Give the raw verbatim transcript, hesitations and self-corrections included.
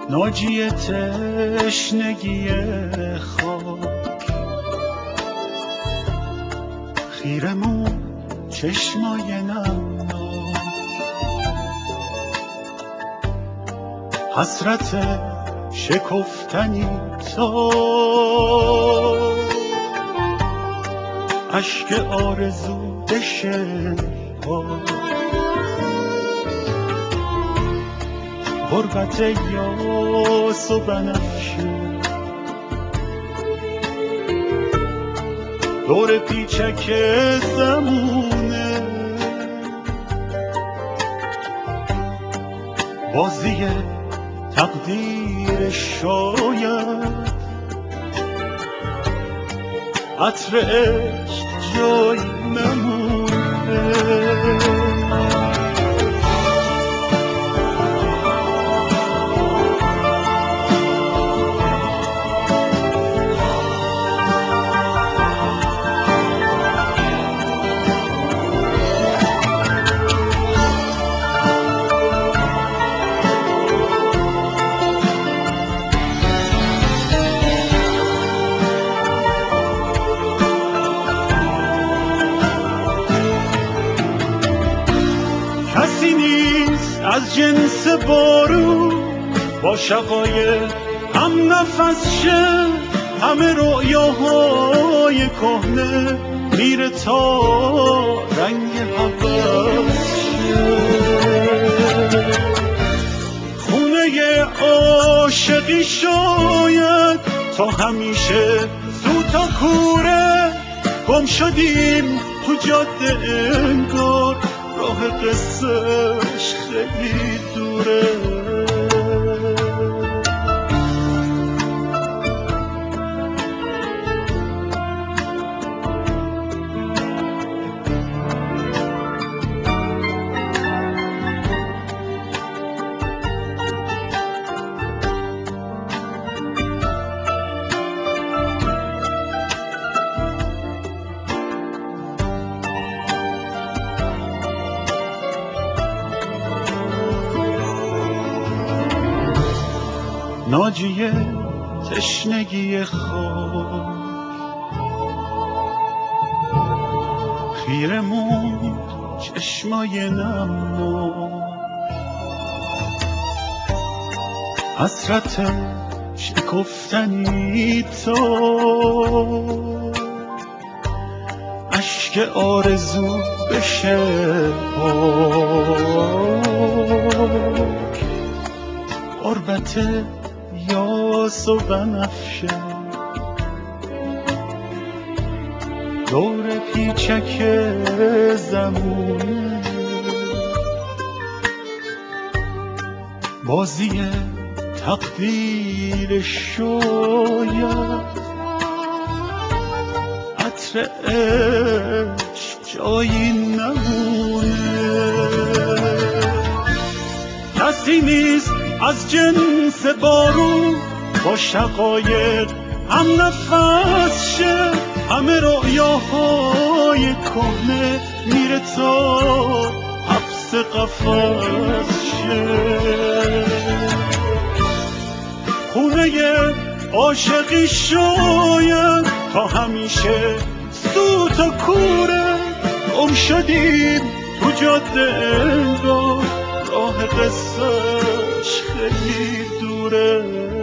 ناجی تشنگی خاک، خیرمون چشمای نمناک، حسرت شکفتنی تا اشک آرزو بشه پاک، غربت یاس و بنفشه دور پیچک زمونه، بازی تقدیر شاید عطر عشق جایی نمونه. کسی نیست از جنس بارون با شقایق هم نفس شه، همه رؤیاهای کهنه میره تا رنگ هوس شه. خونه عاشقی شاید تا همیشه زود تا کوره، گم شدیم تو جاده انگار راه قصهش خیلی دوره. ناجی تشنگی خاک، خیرمون چشمای نمناک، حسرت شکفتنی تا اشک آرزو بشه پاک، غربت یاس و بنفشه دور پیچک زمونه، بازی تقدیر شاید عطر عشق جایی نمونه. کسی نیست از جنس بارون با شقایق هم نفس شه، همه رؤیاهای کهنه میره تا حبس قفس شه. خونه عاشقی شاید تا همیشه سوت و کوره، گم شدیم تو جاده انگار راه قصهش خیلی دوره.